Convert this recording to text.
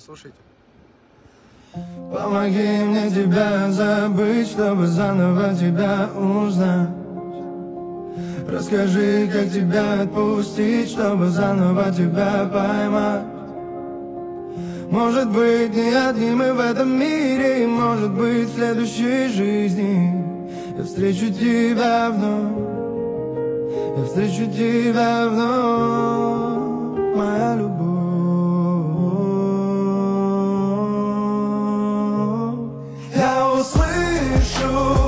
Слушайте. Помоги мне тебя забыть, чтобы заново тебя узнать. Расскажи, как тебя отпустить, чтобы заново тебя поймать. Может быть, не одни мы в этом мире, может быть, в следующей жизни я встречу тебя вновь, я встречу тебя вновь, моя любовь. Я услышу